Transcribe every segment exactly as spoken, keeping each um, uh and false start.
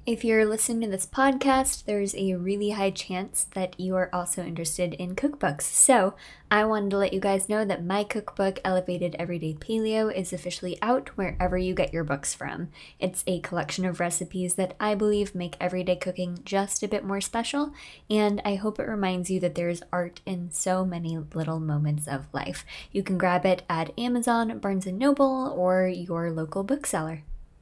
If you're listening to this podcast, there's a really high chance that you are also interested in cookbooks. So, I wanted to let you guys know that my cookbook, Elevated Everyday Paleo, is officially out wherever you get your books from. It's a collection of recipes that I believe make everyday cooking just a bit more special, and I hope it reminds you that there's art in so many little moments of life. You can grab it at Amazon, Barnes and Noble, or your local bookseller.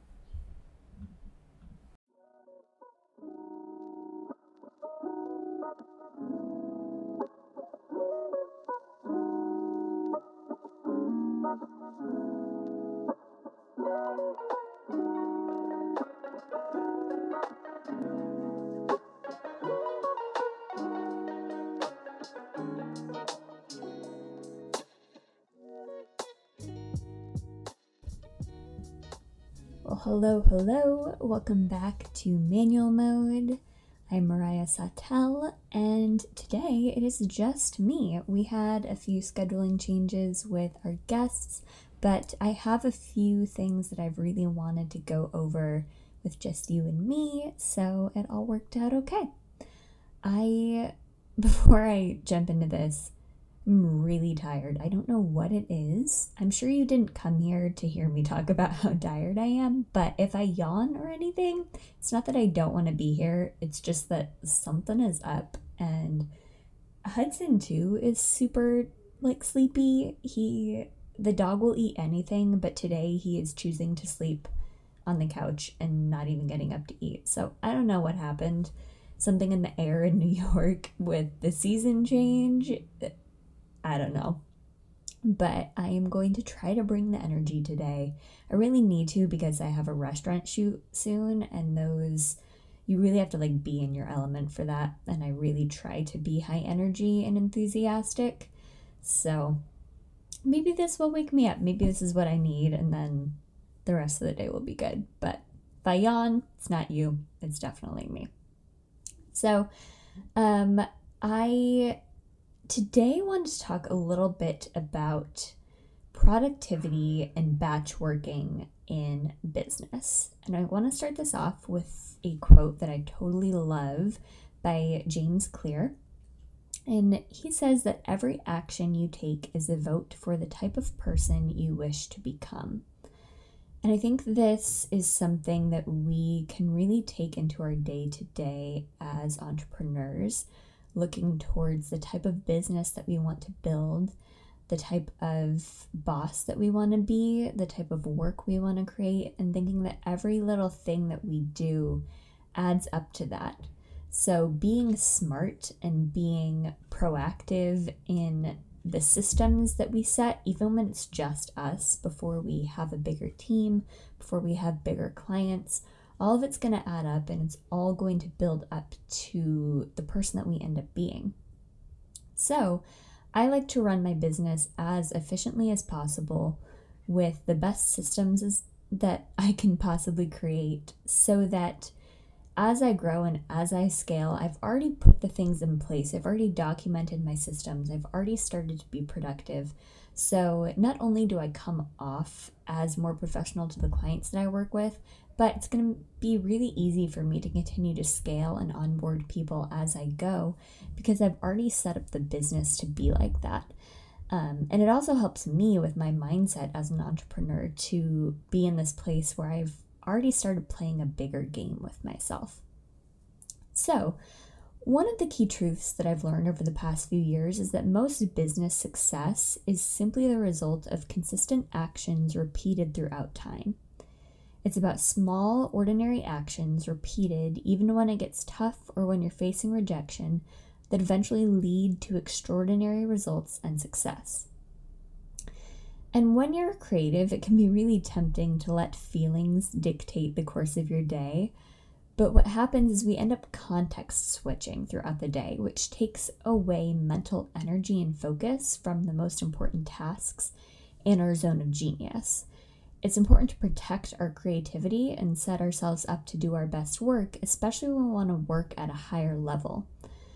Well, hello, hello. Welcome back to Manual Mode. I'm Mariah Sattel, and today it is just me. We had a few scheduling changes with our guests, but I have a few things that I've really wanted to go over with just you and me, so it all worked out okay. I, before I jump into this, I'm really tired. I don't know what it is. I'm sure you didn't come here to hear me talk about how tired I am, but if I yawn or anything, it's not that I don't want to be here. It's just that something is up, and Hudson too is super like sleepy. He the dog will eat anything, but today he is choosing to sleep on the couch and not even getting up to eat. So I don't know what happened. Something in the air in New York with the season change. I don't know, but I am going to try to bring the energy today. I really need to because I have a restaurant shoot soon, and those, you really have to like be in your element for that, and I really try to be high energy and enthusiastic. So maybe this will wake me up. Maybe this is what I need, and then the rest of the day will be good. But if I yawn, it's not you, it's definitely me. So um I Today, I wanted to talk a little bit about productivity and batch working in business. And I want to start this off with a quote that I totally love by James Clear. And he says that every action you take is a vote for the type of person you wish to become. And I think this is something that we can really take into our day-to-day as entrepreneurs, looking towards the type of business that we want to build, the type of boss that we want to be, the type of work we want to create, and thinking that every little thing that we do adds up to that. So being smart and being proactive in the systems that we set, even when it's just us, before we have a bigger team, before we have bigger clients, all of it's going to add up, and it's all going to build up to the person that we end up being. So I like to run my business as efficiently as possible with the best systems as, that I can possibly create, so that as I grow and as I scale, I've already put the things in place. I've already documented my systems. I've already started to be productive. So not only do I come off as more professional to the clients that I work with, but it's going to be really easy for me to continue to scale and onboard people as I go, because I've already set up the business to be like that. Um, and it also helps me with my mindset as an entrepreneur to be in this place where I've already started playing a bigger game with myself. So, one of the key truths that I've learned over the past few years is that most business success is simply the result of consistent actions repeated throughout time. It's about small, ordinary actions repeated even when it gets tough or when you're facing rejection that eventually lead to extraordinary results and success. And when you're creative, it can be really tempting to let feelings dictate the course of your day. But what happens is we end up context switching throughout the day, which takes away mental energy and focus from the most important tasks in our zone of genius. It's important to protect our creativity and set ourselves up to do our best work, especially when we want to work at a higher level.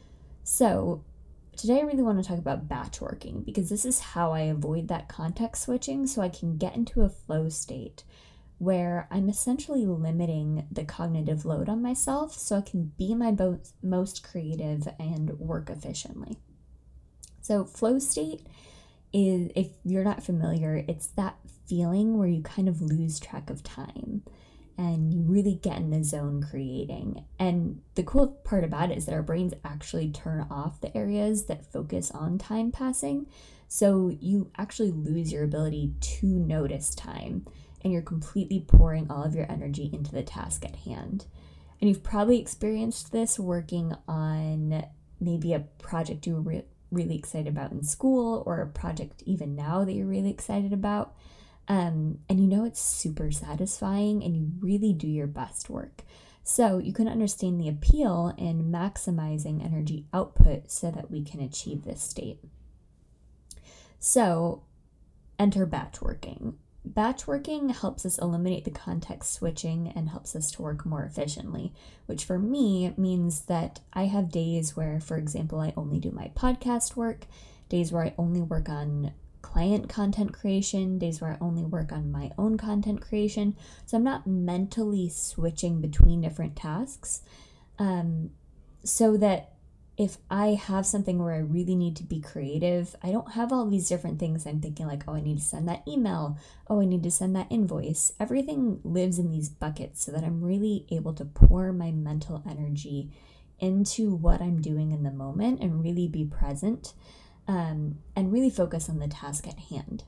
So today I really want to talk about batch working, because this is how I avoid that context switching so I can get into a flow state where I'm essentially limiting the cognitive load on myself so I can be my bo- most creative and work efficiently. So flow state is, if you're not familiar, it's that feeling where you kind of lose track of time and you really get in the zone creating. And the cool part about it is that our brains actually turn off the areas that focus on time passing. So you actually lose your ability to notice time and you're completely pouring all of your energy into the task at hand. And you've probably experienced this working on maybe a project you were re- really excited about in school, or a project even now that you're really excited about. Um, and you know it's super satisfying and you really do your best work. So you can understand the appeal in maximizing energy output so that we can achieve this state. So enter batch working. Batch working helps us eliminate the context switching and helps us to work more efficiently, which for me means that I have days where, for example, I only do my podcast work, days where I only work on client content creation, days where I only work on my own content creation. So I'm not mentally switching between different tasks, um, so that if I have something where I really need to be creative, I don't have all these different things I'm thinking like, oh, I need to send that email. Oh, I need to send that invoice. Everything lives in these buckets so that I'm really able to pour my mental energy into what I'm doing in the moment and really be present, um, and really focus on the task at hand.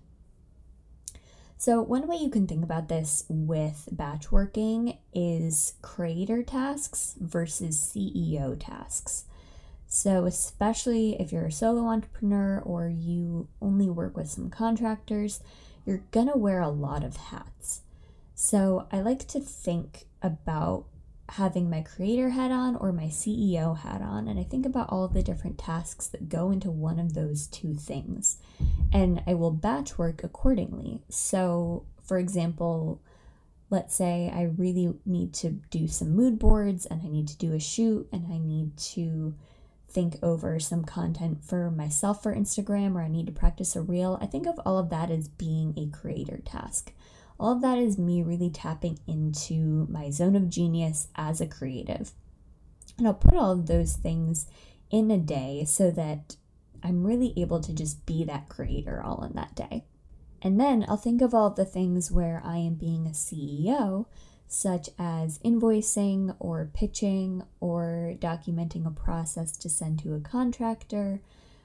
So one way you can think about this with batch working is creator tasks versus C E O tasks. So especially if you're a solo entrepreneur or you only work with some contractors, you're gonna wear a lot of hats. So I like to think about having my creator hat on or my C E O hat on, and I think about all of the different tasks that go into one of those two things, and I will batch work accordingly. So for example, let's say I really need to do some mood boards and I need to do a shoot and I need to think over some content for myself for Instagram, or I need to practice a reel. I think of all of that as being a creator task. All of that is me really tapping into my zone of genius as a creative. And I'll put all of those things in a day so that I'm really able to just be that creator all in that day. And then I'll think of all of the things where I am being a C E O, such as invoicing or pitching or documenting a process to send to a contractor,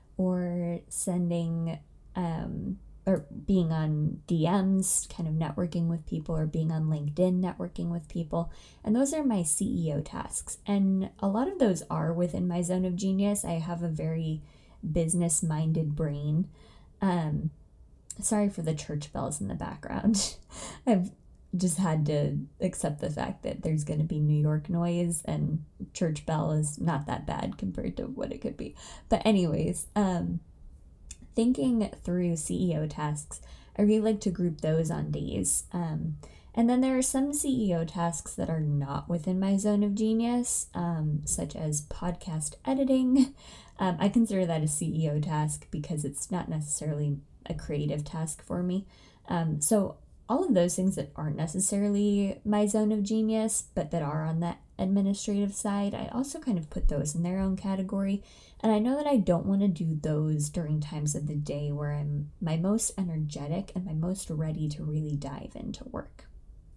or sending um, or being on D Ms, kind of networking with people, or being on LinkedIn networking with people. And those are my C E O tasks. And a lot of those are within my zone of genius. I have a very business-minded brain. Um, sorry for the church bells in the background. I've just had to accept the fact that there's going to be New York noise, and church bell is not that bad compared to what it could be. But anyways, um, thinking through C E O tasks, I really like to group those on days. Um, and then there are some C E O tasks that are not within my zone of genius, um, such as podcast editing. Um, I consider that a C E O task because it's not necessarily a creative task for me. Um, so all of those things that aren't necessarily my zone of genius, but that are on that administrative side, I also kind of put those in their own category. And I know that I don't want to do those during times of the day where I'm my most energetic and my most ready to really dive into work.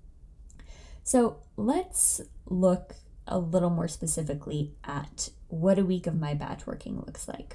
So let's look a little more specifically at what a week of my batch working looks like.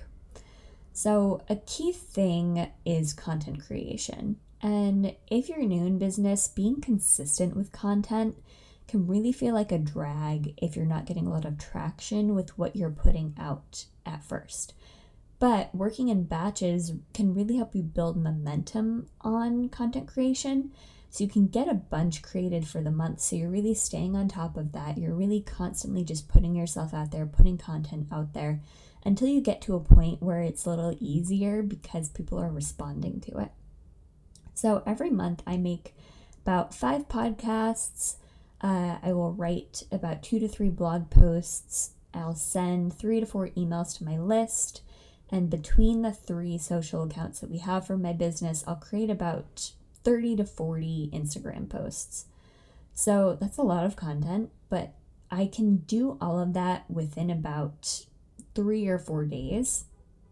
So a key thing is content creation. And if you're new in business, being consistent with content can really feel like a drag if you're not getting a lot of traction with what you're putting out at first. But working in batches can really help you build momentum on content creation, so you can get a bunch created for the month. So you're really staying on top of that. You're really constantly just putting yourself out there, putting content out there until you get to a point where it's a little easier because people are responding to it. So every month I make about five podcasts. Uh, I will write about two to three blog posts. I'll send three to four emails to my list. And between the three social accounts that we have for my business, I'll create about thirty to forty Instagram posts. So that's a lot of content, but I can do all of that within about three or four days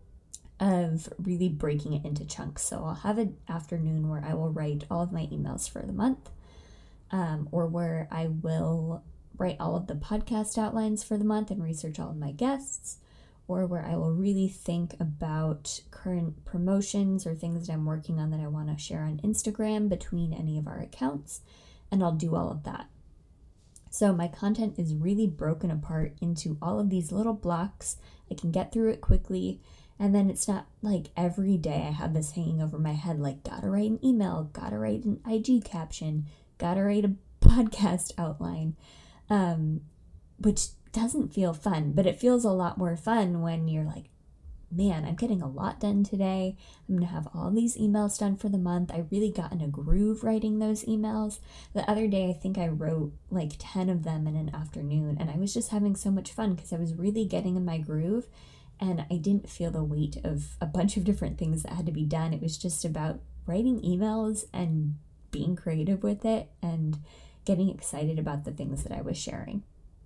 of really breaking it into chunks. So I'll have an afternoon where I will write all of my emails for the month, um, or where I will write all of the podcast outlines for the month and research all of my guests, or where I will really think about current promotions or things that I'm working on that I want to share on Instagram between any of our accounts, and I'll do all of that. So my content is really broken apart into all of these little blocks. I can get through it quickly, and then it's not like every day I have this hanging over my head, like gotta write an email, gotta write an I G caption, gotta write a podcast outline, um, which doesn't feel fun, but it feels a lot more fun when you're like, man, I'm getting a lot done today. I'm going to have all these emails done for the month. I really got in a groove writing those emails. The other day, I think I wrote like ten of them in an afternoon, and I was just having so much fun because I was really getting in my groove, and I didn't feel the weight of a bunch of different things that had to be done. It was just about writing emails and being creative with it and getting excited about the things that I was sharing.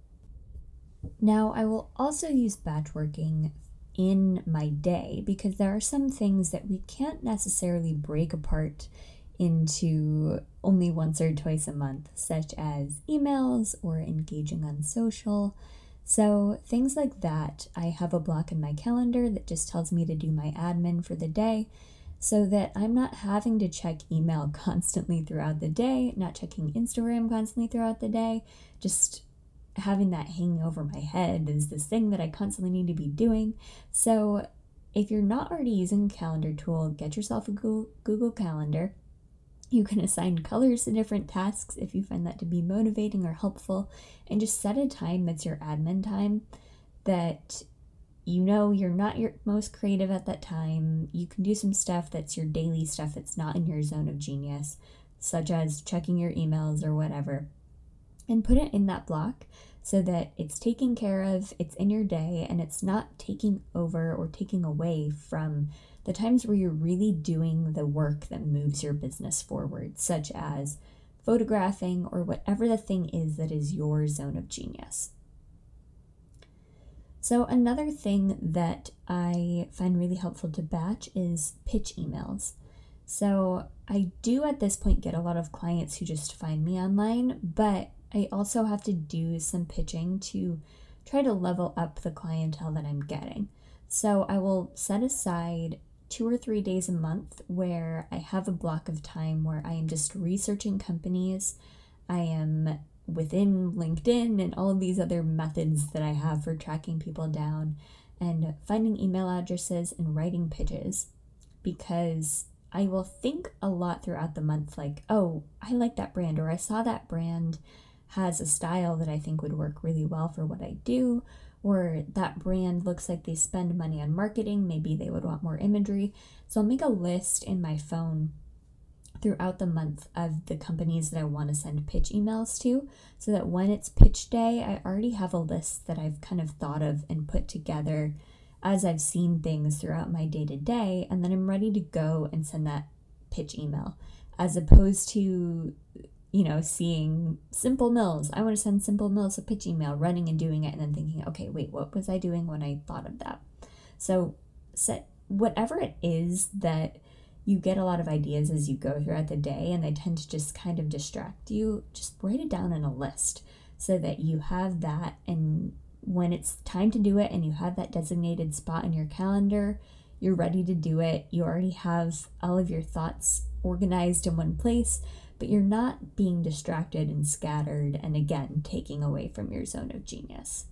Now, I will also use batch working in my day because there are some things that we can't necessarily break apart into only once or twice a month, such as emails or engaging on social. So things like that, I have a block in my calendar that just tells me to do my admin for the day so that I'm not having to check email constantly throughout the day, not checking Instagram constantly throughout the day, just having that hanging over my head is this thing that I constantly need to be doing. So if you're not already using a calendar tool, get yourself a Google, Google Calendar. You can assign colors to different tasks if you find that to be motivating or helpful, and just set a time that's your admin time that you know you're not your most creative at that time. You can do some stuff that's your daily stuff that's not in your zone of genius, such as checking your emails or whatever, and put it in that block so that it's taken care of, it's in your day, and it's not taking over or taking away from the times where you're really doing the work that moves your business forward, such as photographing or whatever the thing is that is your zone of genius. So another thing that I find really helpful to batch is pitch emails. So I do at this point get a lot of clients who just find me online, but I also have to do some pitching to try to level up the clientele that I'm getting. So I will set aside two or three days a month where I have a block of time where I am just researching companies. I am within LinkedIn and all of these other methods that I have for tracking people down and finding email addresses and writing pitches, because I will think a lot throughout the month like, oh, I like that brand, or I saw that brand has a style that I think would work really well for what I do, or that brand looks like they spend money on marketing, maybe they would want more imagery. So I'll make a list in my phone throughout the month of the companies that I want to send pitch emails to, so that when it's pitch day, I already have a list that I've kind of thought of and put together as I've seen things throughout my day-to-day, and then I'm ready to go and send that pitch email, as opposed to, you know, seeing Simple Mills. I want to send Simple Mills a pitch email, running and doing it, and then thinking, okay, wait, what was I doing when I thought of that? So set whatever it is that you get a lot of ideas as you go throughout the day, and they tend to just kind of distract you. Just write it down in a list so that you have that, and when it's time to do it and you have that designated spot in your calendar, you're ready to do it. You already have all of your thoughts organized in one place, but you're not being distracted and scattered and again taking away from your zone of genius.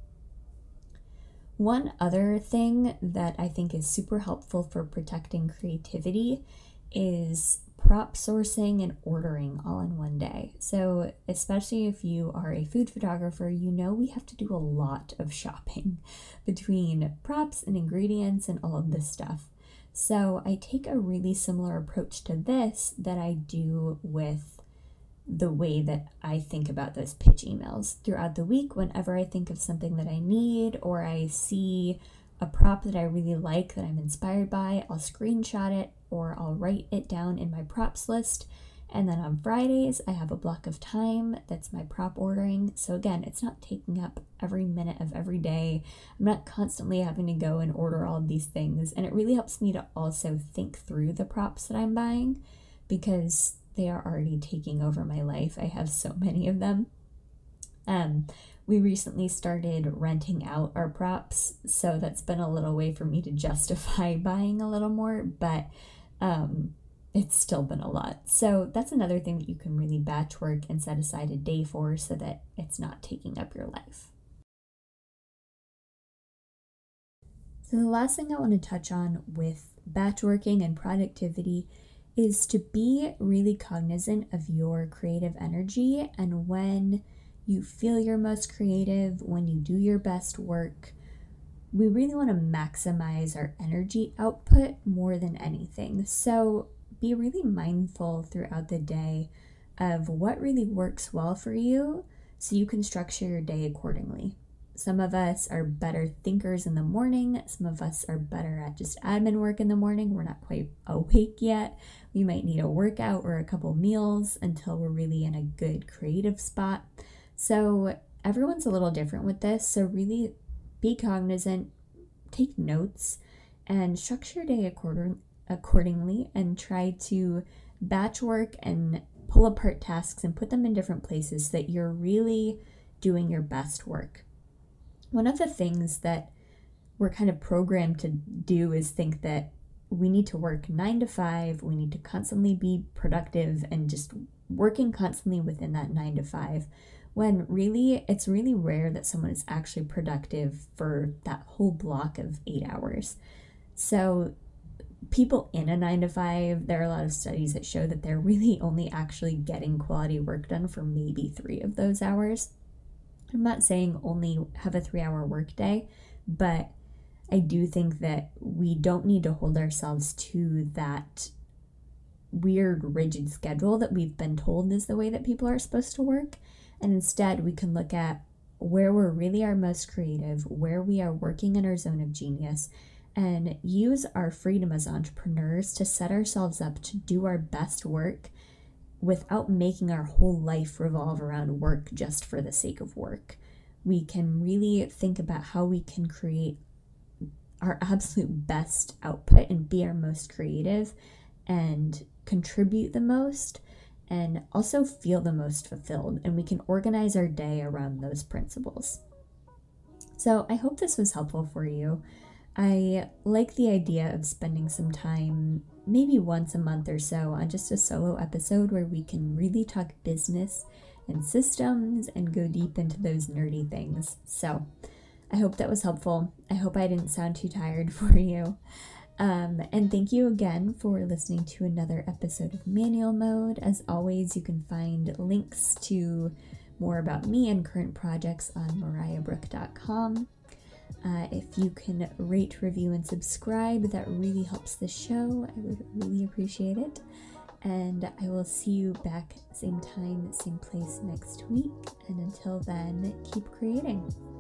One other thing that I think is super helpful for protecting creativity is prop sourcing and ordering all in one day. So especially if you are a food photographer, you know we have to do a lot of shopping between props and ingredients and all of this stuff. So I take a really similar approach to this that I do with the way that I think about those pitch emails throughout the week. Whenever I think of something that I need, or I see a prop that I really like that I'm inspired by, I'll screenshot it or I'll write it down in my props list, And then on Fridays, I have a block of time that's my prop ordering. So again, it's not taking up every minute of every day. I'm not constantly having to go and order all of these things. And it really helps me to also think through the props that I'm buying because they are already taking over my life. I have so many of them. Um, we recently started renting out our props, so that's been a little way for me to justify buying a little more, but um, it's still been a lot. So that's another thing that you can really batch work and set aside a day for so that it's not taking up your life. So the last thing I want to touch on with batch working and productivity is to be really cognizant of your creative energy and when you feel your most creative, when you do your best work. We really want to maximize our energy output more than anything. So be really mindful throughout the day of what really works well for you so you can structure your day accordingly. Some of us are better thinkers in the morning. Some of us are better at just admin work in the morning. We're not quite awake yet. We might need a workout or a couple meals until we're really in a good creative spot. So everyone's a little different with this. So really be cognizant, take notes, and structure your day according, accordingly and try to batch work and pull apart tasks and put them in different places so that you're really doing your best work. One of the things that we're kind of programmed to do is think that we need to work nine to five, we need to constantly be productive and just working constantly within that nine to five, when really it's really rare that someone is actually productive for that whole block of eight hours. So people in a nine to five, there are a lot of studies that show that they're really only actually getting quality work done for maybe three of those hours. I'm not saying only have a three hour work day, but I do think that we don't need to hold ourselves to that weird, rigid schedule that we've been told is the way that people are supposed to work. And instead, we can look at where we're really our most creative, where we are working in our zone of genius, and use our freedom as entrepreneurs to set ourselves up to do our best work without making our whole life revolve around work just for the sake of work. We can really think about how we can create our absolute best output and be our most creative and contribute the most and also feel the most fulfilled. And we can organize our day around those principles. So I hope this was helpful for you. I like the idea of spending some time, maybe once a month or so, on just a solo episode where we can really talk business and systems and go deep into those nerdy things. So I hope that was helpful. I hope I didn't sound too tired for you. Um, and thank you again for listening to another episode of Manual Mode. As always, you can find links to more about me and current projects on mariah brook dot com. Uh, if you can rate, review, and subscribe, that really helps the show. I would really appreciate it. And I will see you back same time, same place next week. And until then, keep creating.